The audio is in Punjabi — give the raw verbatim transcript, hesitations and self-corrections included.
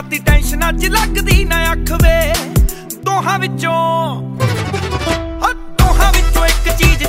ਰਾਤ ਦੀ ਟੈਨਸ਼ਨ ਅੱਜ ਲੱਗਦੀ ਨਾ ਅੱਖ ਵੇ ਦੋਹਾਂ ਵਿੱਚੋਂ ਦੋਹਾਂ ਵਿੱਚੋਂ ਇੱਕ ਚੀਜ਼